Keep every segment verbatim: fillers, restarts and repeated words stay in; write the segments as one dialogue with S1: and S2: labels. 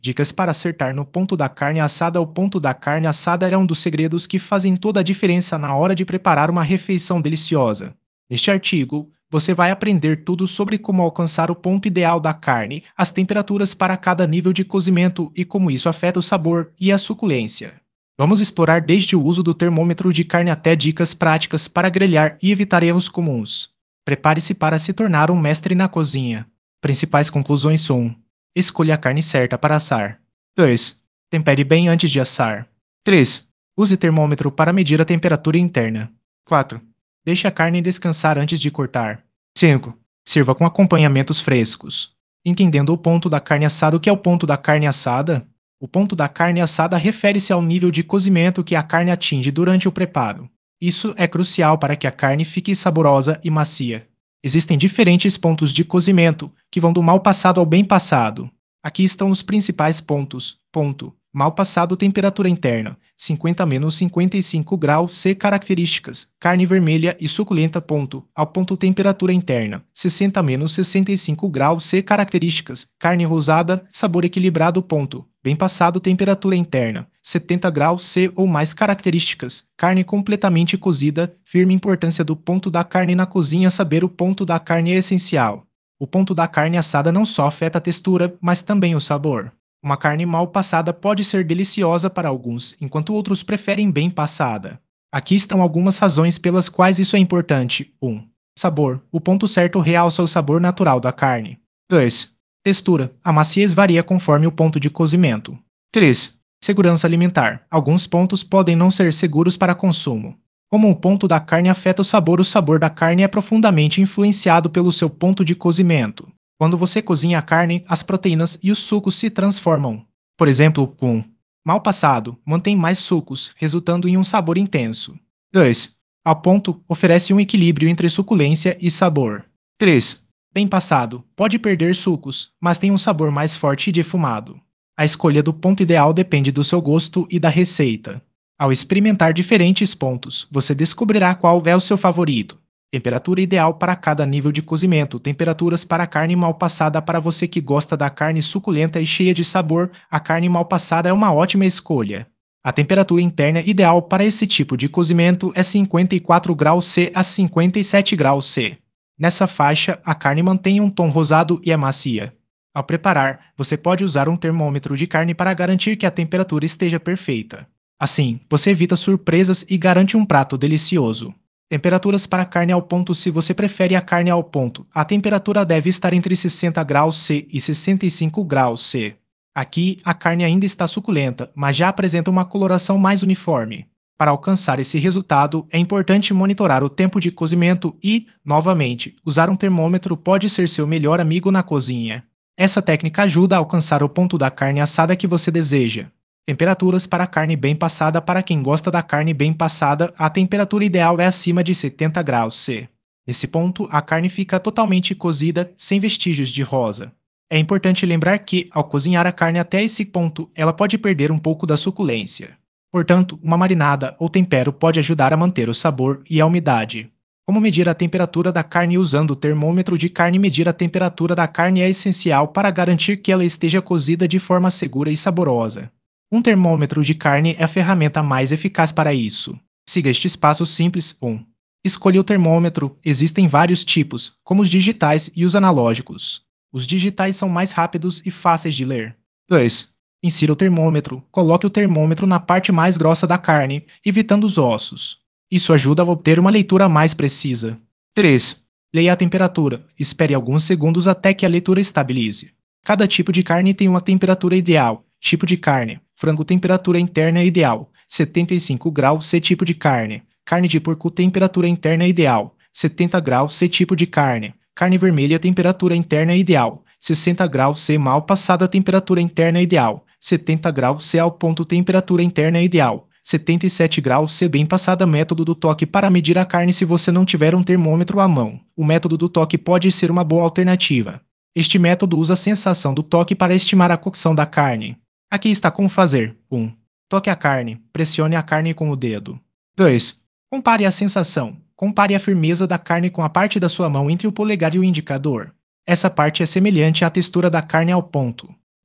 S1: Dicas para acertar no ponto da carne assada. O ponto da carne assada é um dos segredos que fazem toda a diferença na hora de preparar uma refeição deliciosa. Neste artigo, você vai aprender tudo sobre como alcançar o ponto ideal da carne, as temperaturas para cada nível de cozimento e como isso afeta o sabor e a suculência. Vamos explorar desde o uso do termômetro de carne até dicas práticas para grelhar e evitar erros comuns. Prepare-se para se tornar um mestre na cozinha. Principais conclusões são: escolha a carne certa para assar. dois. Tempere bem antes de assar. três. Use termômetro para medir a temperatura interna. quatro. Deixe a carne descansar antes de cortar. cinco. Sirva com acompanhamentos frescos. Entendendo o ponto da carne assada. O que é o ponto da carne assada? O ponto da carne assada refere-se ao nível de cozimento que a carne atinge durante o preparo. Isso é crucial para que a carne fique saborosa e macia. Existem diferentes pontos de cozimento, que vão do mal passado ao bem passado. Aqui estão os principais pontos. Ponto. Mal passado, temperatura interna, cinquenta a cinquenta e cinco graus C. Características: carne vermelha e suculenta. Ponto. Ao ponto, temperatura interna, sessenta a sessenta e cinco graus C. Características: carne rosada, sabor equilibrado. Ponto. Bem passado, temperatura interna, setenta graus C ou mais. Características: carne completamente cozida, firme. Importância do ponto da carne na cozinha. Saber o ponto da carne é essencial. O ponto da carne assada não só afeta a textura, mas também o sabor. Uma carne mal passada pode ser deliciosa para alguns, enquanto outros preferem bem passada. Aqui estão algumas razões pelas quais isso é importante. um. Sabor. O ponto certo realça o sabor natural da carne. dois. Textura. A maciez varia conforme o ponto de cozimento. três. Segurança alimentar. Alguns pontos podem não ser seguros para consumo. Como o ponto da carne afeta o sabor, o sabor da carne é profundamente influenciado pelo seu ponto de cozimento. Quando você cozinha a carne, as proteínas e os sucos se transformam. Por exemplo, um mal passado mantém mais sucos, resultando em um sabor intenso. dois. Ao ponto, oferece um equilíbrio entre suculência e sabor. três. Bem passado pode perder sucos, mas tem um sabor mais forte e defumado. A escolha do ponto ideal depende do seu gosto e da receita. Ao experimentar diferentes pontos, você descobrirá qual é o seu favorito. Temperatura ideal para cada nível de cozimento. Temperaturas para a carne mal passada. Para você que gosta da carne suculenta e cheia de sabor, a carne mal passada é uma ótima escolha. A temperatura interna ideal para esse tipo de cozimento é cinquenta e quatro graus C a cinquenta e sete graus C. Nessa faixa, a carne mantém um tom rosado e é macia. Ao preparar, você pode usar um termômetro de carne para garantir que a temperatura esteja perfeita. Assim, você evita surpresas e garante um prato delicioso. Temperaturas para carne ao ponto. Se você prefere a carne ao ponto, a temperatura deve estar entre sessenta graus C e sessenta e cinco graus C. Aqui, a carne ainda está suculenta, mas já apresenta uma coloração mais uniforme. Para alcançar esse resultado, é importante monitorar o tempo de cozimento e, novamente, usar um termômetro pode ser seu melhor amigo na cozinha. Essa técnica ajuda a alcançar o ponto da carne assada que você deseja. Temperaturas para carne bem passada. Para quem gosta da carne bem passada, a temperatura ideal é acima de setenta graus C. Nesse ponto, a carne fica totalmente cozida, sem vestígios de rosa. É importante lembrar que, ao cozinhar a carne até esse ponto, ela pode perder um pouco da suculência. Portanto, uma marinada ou tempero pode ajudar a manter o sabor e a umidade. Como medir a temperatura da carne usando o termômetro de carne? Medir a temperatura da carne é essencial para garantir que ela esteja cozida de forma segura e saborosa. Um termômetro de carne é a ferramenta mais eficaz para isso. Siga estes passos simples. um. Escolha o termômetro. Existem vários tipos, como os digitais e os analógicos. Os digitais são mais rápidos e fáceis de ler. dois. Insira o termômetro. Coloque o termômetro na parte mais grossa da carne, evitando os ossos. Isso ajuda a obter uma leitura mais precisa. três. Leia a temperatura. Espere alguns segundos até que a leitura estabilize. Cada tipo de carne tem uma temperatura ideal. Tipo de carne: frango, temperatura interna ideal, setenta e cinco graus C. Tipo de carne: carne de porco, temperatura interna ideal, setenta graus C. Tipo de carne: carne vermelha, temperatura interna ideal, sessenta graus C. Mal passada, temperatura interna ideal, setenta graus C. Ao ponto, temperatura interna ideal, setenta e sete graus C. Bem passada. Método do toque para medir a carne. Se você não tiver um termômetro à mão, o método do toque pode ser uma boa alternativa. Este método usa a sensação do toque para estimar a cocção da carne. Aqui está como fazer. um. Toque a carne. Pressione a carne com o dedo. dois. Compare a sensação. Compare a firmeza da carne com a parte da sua mão entre o polegar e o indicador. Essa parte é semelhante à textura da carne ao ponto.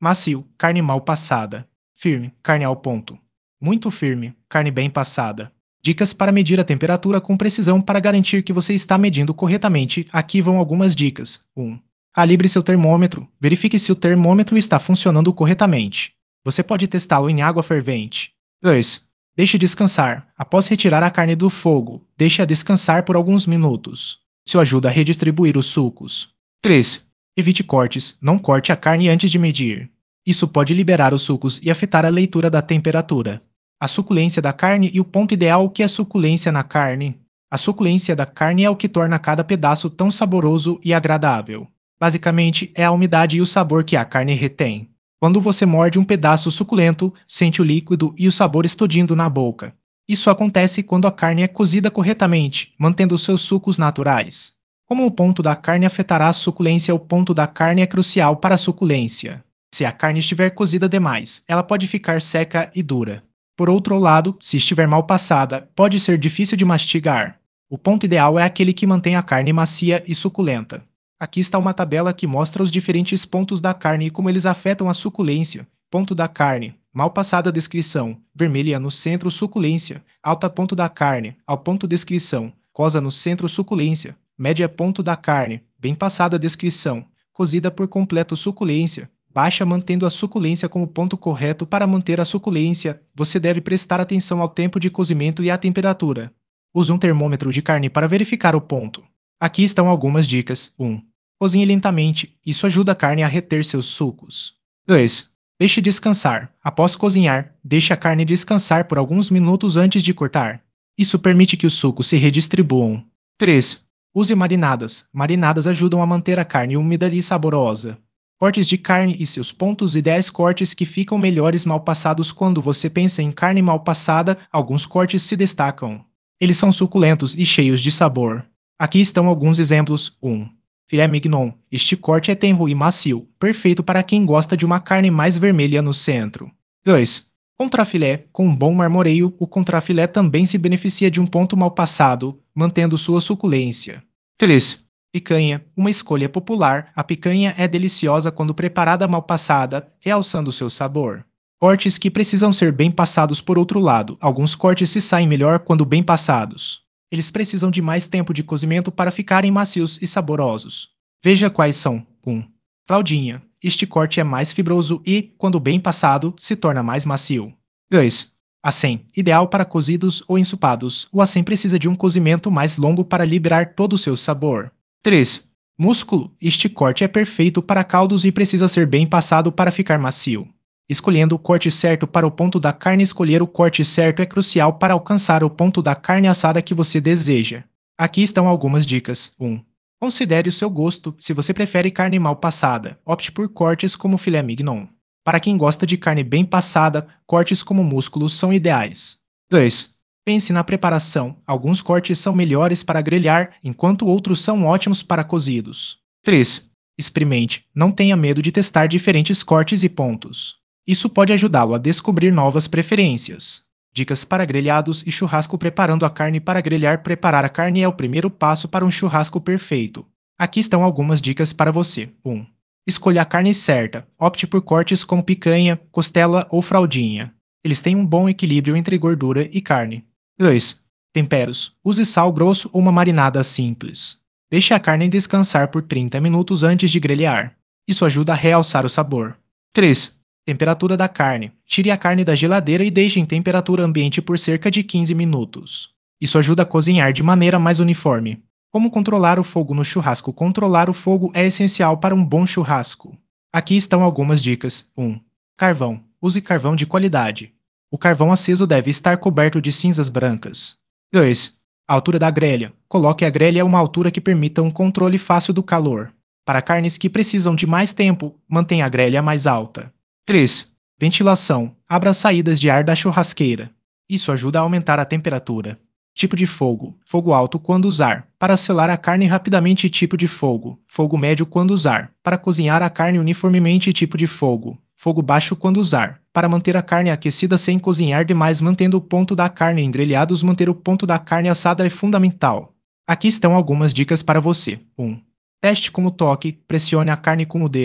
S1: Macio, carne mal passada. Firme, carne ao ponto. Muito firme, carne bem passada. Dicas para medir a temperatura com precisão para garantir que você está medindo corretamente. Aqui vão algumas dicas. um. Calibre seu termômetro. Verifique se o termômetro está funcionando corretamente. Você pode testá-lo em água fervente. dois. Deixe descansar. Após retirar a carne do fogo, deixe-a descansar por alguns minutos. Isso ajuda a redistribuir os sucos. três. Evite cortes. Não corte a carne antes de medir. Isso pode liberar os sucos e afetar a leitura da temperatura. A suculência da carne e o ponto ideal. O que é suculência na carne? A suculência da carne é o que torna cada pedaço tão saboroso e agradável. Basicamente, é a umidade e o sabor que a carne retém. Quando você morde um pedaço suculento, sente o líquido e o sabor explodindo na boca. Isso acontece quando a carne é cozida corretamente, mantendo seus sucos naturais. Como o ponto da carne afetará a suculência? O ponto da carne é crucial para a suculência. Se a carne estiver cozida demais, ela pode ficar seca e dura. Por outro lado, se estiver mal passada, pode ser difícil de mastigar. O ponto ideal é aquele que mantém a carne macia e suculenta. Aqui está uma tabela que mostra os diferentes pontos da carne e como eles afetam a suculência. Ponto da carne. Mal passada descrição. Vermelha no centro suculência. Alta ponto da carne. Ao ponto descrição. Cosa no centro suculência. Média ponto da carne. Bem passada descrição. Cozida por completo suculência. Baixa mantendo a suculência como ponto correto. Para manter a suculência, você deve prestar atenção ao tempo de cozimento e à temperatura. Use um termômetro de carne para verificar o ponto. Aqui estão algumas dicas. um. Cozinhe lentamente. Isso ajuda a carne a reter seus sucos. dois. Deixe descansar. Após cozinhar, deixe a carne descansar por alguns minutos antes de cortar. Isso permite que os sucos se redistribuam. três. Use marinadas. Marinadas ajudam a manter a carne úmida e saborosa. Cortes de carne e seus pontos ideais. Cortes que ficam melhores mal passados. Quando você pensa em carne mal passada, alguns cortes se destacam. Eles são suculentos e cheios de sabor. Aqui estão alguns exemplos. um. Filé mignon. Este corte é tenro e macio, perfeito para quem gosta de uma carne mais vermelha no centro. dois. Contrafilé. Com um bom marmoreio, o contrafilé também se beneficia de um ponto mal passado, mantendo sua suculência. três. Picanha. Uma escolha popular, a picanha é deliciosa quando preparada mal passada, realçando seu sabor. Cortes que precisam ser bem passados. Por outro lado, alguns cortes se saem melhor quando bem passados. Eles precisam de mais tempo de cozimento para ficarem macios e saborosos. Veja quais são. um. Fraldinha. Este corte é mais fibroso e, quando bem passado, se torna mais macio. dois. Acém. Ideal para cozidos ou ensopados. O acém precisa de um cozimento mais longo para liberar todo o seu sabor. três. Músculo. Este corte é perfeito para caldos e precisa ser bem passado para ficar macio. Escolhendo o corte certo para o ponto da carne. Escolher o corte certo é crucial para alcançar o ponto da carne assada que você deseja. Aqui estão algumas dicas. um. Considere o seu gosto. Se você prefere carne mal passada, opte por cortes como filé mignon. Para quem gosta de carne bem passada, cortes como músculos são ideais. dois. Pense na preparação. Alguns cortes são melhores para grelhar, enquanto outros são ótimos para cozidos. três. Experimente. Não tenha medo de testar diferentes cortes e pontos. Isso pode ajudá-lo a descobrir novas preferências. Dicas para grelhados e churrasco. Preparando a carne para grelhar. Preparar a carne é o primeiro passo para um churrasco perfeito. Aqui estão algumas dicas para você. um. Escolha a carne certa. Opte por cortes como picanha, costela ou fraldinha. Eles têm um bom equilíbrio entre gordura e carne. dois. Temperos. Use sal grosso ou uma marinada simples. Deixe a carne descansar por trinta minutos antes de grelhar. Isso ajuda a realçar o sabor. três. Temperatura da carne. Tire a carne da geladeira e deixe em temperatura ambiente por cerca de quinze minutos. Isso ajuda a cozinhar de maneira mais uniforme. Como controlar o fogo no churrasco? Controlar o fogo é essencial para um bom churrasco. Aqui estão algumas dicas. um. Carvão. Use carvão de qualidade. O carvão aceso deve estar coberto de cinzas brancas. dois. Altura da grelha. Coloque a grelha a uma altura que permita um controle fácil do calor. Para carnes que precisam de mais tempo, mantenha a grelha mais alta. três. Ventilação. Abra as saídas de ar da churrasqueira. Isso ajuda a aumentar a temperatura. Tipo de fogo. Fogo alto quando usar, para selar a carne rapidamente. Tipo de fogo. Fogo médio quando usar, para cozinhar a carne uniformemente. Tipo de fogo. Fogo baixo quando usar, para manter a carne aquecida sem cozinhar demais. Mantendo o ponto da carne em grelhados. Manter o ponto da carne assada é fundamental. Aqui estão algumas dicas para você. um. Teste com o toque. Pressione a carne com o dedo.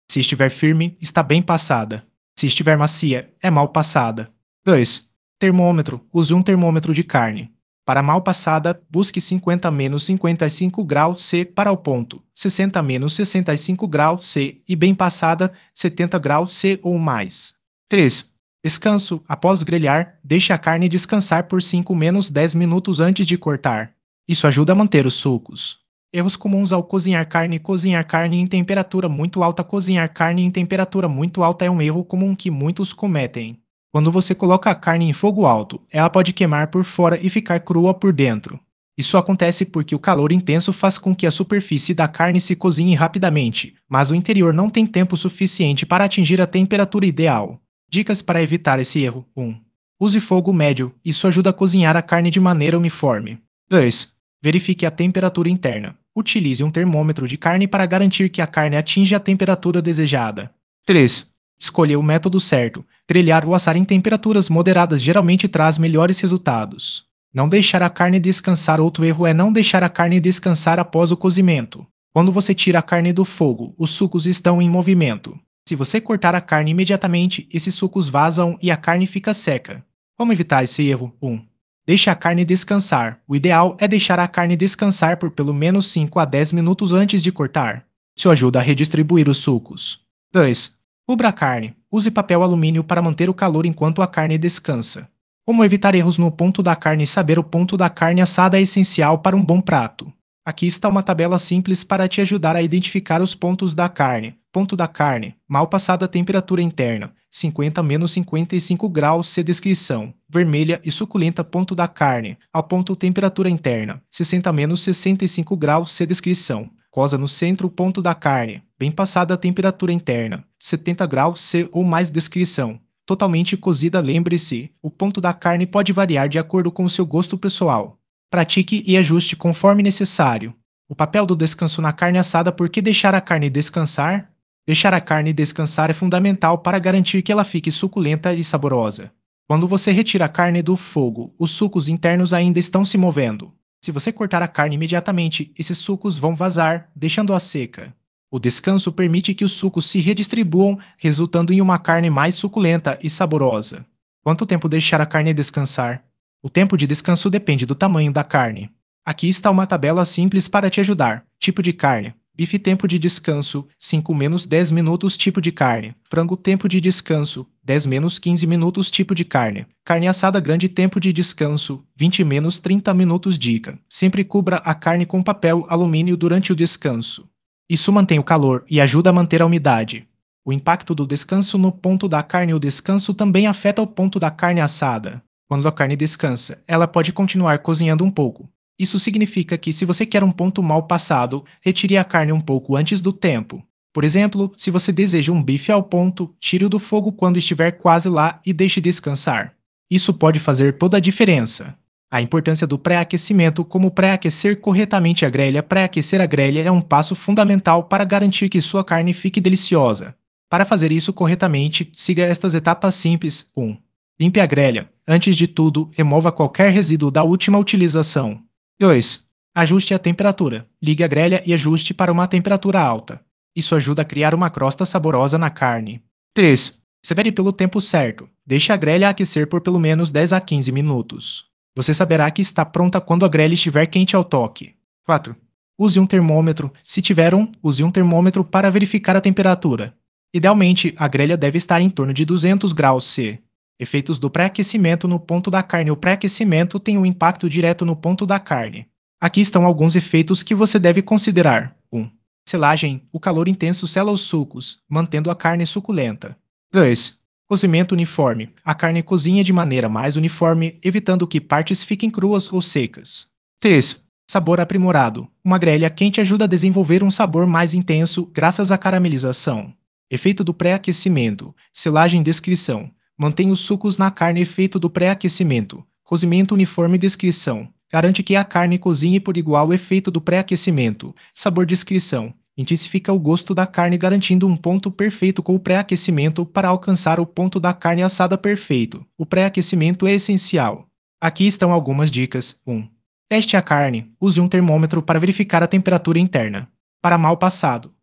S1: Se estiver firme, está bem passada. Se estiver macia, é mal passada. dois. Termômetro. Use um termômetro de carne. Para mal passada, busque cinquenta menos cinquenta e cinco graus C para o ponto, sessenta menos sessenta e cinco graus C e bem passada, setenta graus C ou mais. três. Descanso. Após grelhar, deixe a carne descansar por cinco menos dez minutos antes de cortar. Isso ajuda a manter os sucos. Erros comuns ao cozinhar carne. Cozinhar carne em temperatura muito alta. Cozinhar carne em temperatura muito alta é um erro comum que muitos cometem. Quando você coloca a carne em fogo alto, ela pode queimar por fora e ficar crua por dentro. Isso acontece porque o calor intenso faz com que a superfície da carne se cozinhe rapidamente, mas o interior não tem tempo suficiente para atingir a temperatura ideal. Dicas para evitar esse erro. um. Use fogo médio. Isso ajuda a cozinhar a carne de maneira uniforme. dois. Verifique a temperatura interna. Utilize um termômetro de carne para garantir que a carne atinge a temperatura desejada. três. Escolha o método certo. Grelhar ou assar em temperaturas moderadas geralmente traz melhores resultados. Não deixar a carne descansar. Outro erro é não deixar a carne descansar após o cozimento. Quando você tira a carne do fogo, os sucos estão em movimento. Se você cortar a carne imediatamente, esses sucos vazam e a carne fica seca. Como evitar esse erro? um. Deixe a carne descansar. O ideal é deixar a carne descansar por pelo menos cinco a dez minutos antes de cortar. Isso ajuda a redistribuir os sucos. dois. Cubra a carne. Use papel alumínio para manter o calor enquanto a carne descansa. Como evitar erros no ponto da carne? Saber o ponto da carne assada é essencial para um bom prato. Aqui está uma tabela simples para te ajudar a identificar os pontos da carne. Ponto da carne. Mal passada temperatura interna. cinquenta menos cinquenta e cinco graus C. Descrição. Vermelha e suculenta. Ponto da carne. Ao ponto temperatura interna. sessenta menos sessenta e cinco graus C. Descrição. Cosa no centro. Ponto da carne. Bem passada a temperatura interna. setenta graus C ou mais. Descrição. Totalmente cozida. Lembre-se, o ponto da carne pode variar de acordo com o seu gosto pessoal. Pratique e ajuste conforme necessário. O papel do descanso na carne assada. Por que deixar a carne descansar? Deixar a carne descansar é fundamental para garantir que ela fique suculenta e saborosa. Quando você retira a carne do fogo, os sucos internos ainda estão se movendo. Se você cortar a carne imediatamente, esses sucos vão vazar, deixando-a seca. O descanso permite que os sucos se redistribuam, resultando em uma carne mais suculenta e saborosa. Quanto tempo deixar a carne descansar? O tempo de descanso depende do tamanho da carne. Aqui está uma tabela simples para te ajudar. Tipo de carne. Bife tempo de descanso, cinco menos dez minutos tipo de carne. Frango tempo de descanso, dez menos quinze minutos tipo de carne. Carne assada grande tempo de descanso, vinte menos trinta minutos dica. Sempre cubra a carne com papel alumínio durante o descanso. Isso mantém o calor e ajuda a manter a umidade. O impacto do descanso no ponto da carne. O descanso também afeta o ponto da carne assada. Quando a carne descansa, ela pode continuar cozinhando um pouco. Isso significa que se você quer um ponto mal passado, retire a carne um pouco antes do tempo. Por exemplo, se você deseja um bife ao ponto, tire-o do fogo quando estiver quase lá e deixe descansar. Isso pode fazer toda a diferença. A importância do pré-aquecimento. Como pré-aquecer corretamente a grelha. Pré-aquecer a grelha é um passo fundamental para garantir que sua carne fique deliciosa. Para fazer isso corretamente, siga estas etapas simples. um. Limpe a grelha. Antes de tudo, remova qualquer resíduo da última utilização. dois. Ajuste a temperatura. Ligue a grelha e ajuste para uma temperatura alta. Isso ajuda a criar uma crosta saborosa na carne. três. Espere pelo tempo certo. Deixe a grelha aquecer por pelo menos dez a quinze minutos. Você saberá que está pronta quando a grelha estiver quente ao toque. quatro. Use um termômetro. Se tiver um, use um termômetro para verificar a temperatura. Idealmente, a grelha deve estar em torno de duzentos graus C. Efeitos do pré-aquecimento no ponto da carne. O pré-aquecimento tem um impacto direto no ponto da carne. Aqui estão alguns efeitos que você deve considerar. um. Selagem. O calor intenso sela os sucos, mantendo a carne suculenta. dois. Cozimento uniforme. A carne cozinha de maneira mais uniforme, evitando que partes fiquem cruas ou secas. três. Sabor aprimorado. Uma grelha quente ajuda a desenvolver um sabor mais intenso graças à caramelização. Efeito do pré-aquecimento. Selagem. Descrição. Mantém os sucos na carne. Efeito do pré-aquecimento. Cozimento uniforme. Descrição. Garante que a carne cozinhe por igual. Efeito do pré-aquecimento. Sabor. Descrição. Intensifica o gosto da carne, garantindo um ponto perfeito com o pré-aquecimento para alcançar o ponto da carne assada perfeito. O pré-aquecimento é essencial. Aqui estão algumas dicas. um. Teste a carne. Use um termômetro para verificar a temperatura interna. Para mal passado,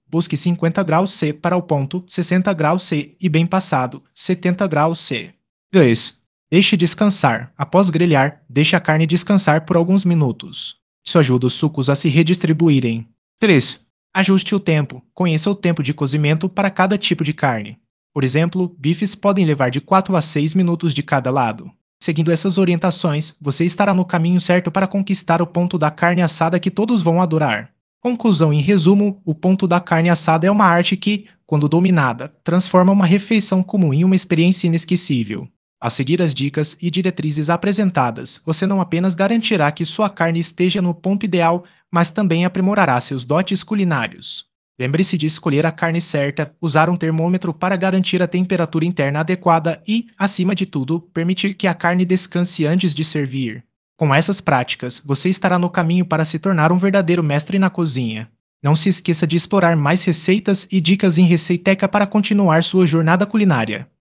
S1: busque cinquenta graus C para o ponto, sessenta graus C e bem passado, setenta graus C. dois. Deixe descansar. Após grelhar, deixe a carne descansar por alguns minutos. Isso ajuda os sucos a se redistribuírem. três. Ajuste o tempo. Conheça o tempo de cozimento para cada tipo de carne. Por exemplo, bifes podem levar de quatro a seis minutos de cada lado. Seguindo essas orientações, você estará no caminho certo para conquistar o ponto da carne assada que todos vão adorar. Conclusão em resumo, o ponto da carne assada é uma arte que, quando dominada, transforma uma refeição comum em uma experiência inesquecível. Ao seguir as dicas e diretrizes apresentadas, você não apenas garantirá que sua carne esteja no ponto ideal, mas também aprimorará seus dotes culinários. Lembre-se de escolher a carne certa, usar um termômetro para garantir a temperatura interna adequada e, acima de tudo, permitir que a carne descanse antes de servir. Com essas práticas, você estará no caminho para se tornar um verdadeiro mestre na cozinha. Não se esqueça de explorar mais receitas e dicas em Receiteca para continuar sua jornada culinária.